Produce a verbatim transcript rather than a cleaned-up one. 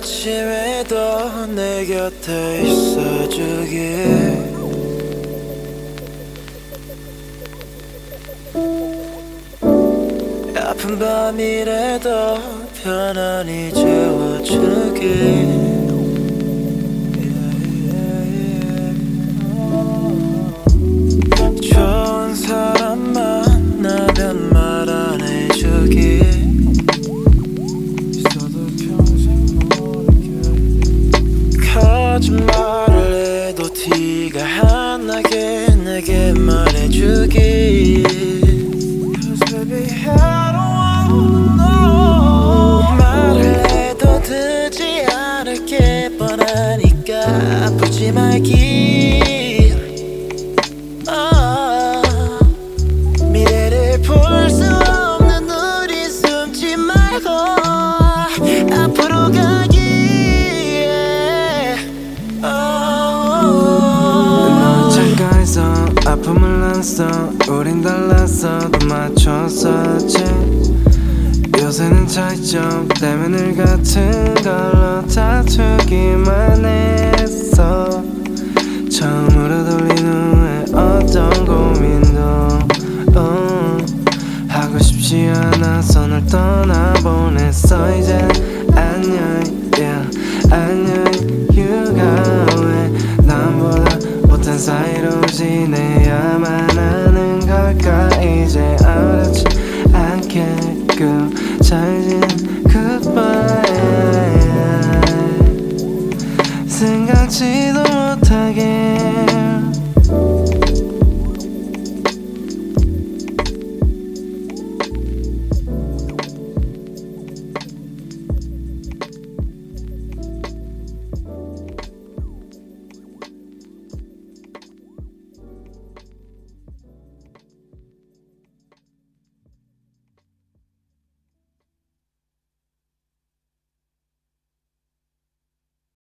아침에도 내 곁에 있어주길. 아픈 밤이라도 편안히 재워주길. 좋은 사람 만나면 말 안 해주길. 있어도 평생 모르게 거짓말을 해도 티가 안 나게 내게 말해주길. Cause baby I don't wanna know. 말을 해도 듣지 않을 게 뻔하니까 아프지 말길. 볼 수 없는 우리 숨지 말고 앞으로 가기에. 넌 창가에서 아픔을 안 써. 우린 달랐어 또 맞췄었지. 요새는 차이점 때문에 늘 같은 걸로 다투기만 했어. 처음으로 돌린 후에 어떤 고민도 uh, 하고 싶지 않아서 널 떠나보냈어. 이젠 안녕 yeah 안녕. 유가 왜 남보다 못한 사이로 지내야만 하는 걸까. 이제 아무렇지 않게 잘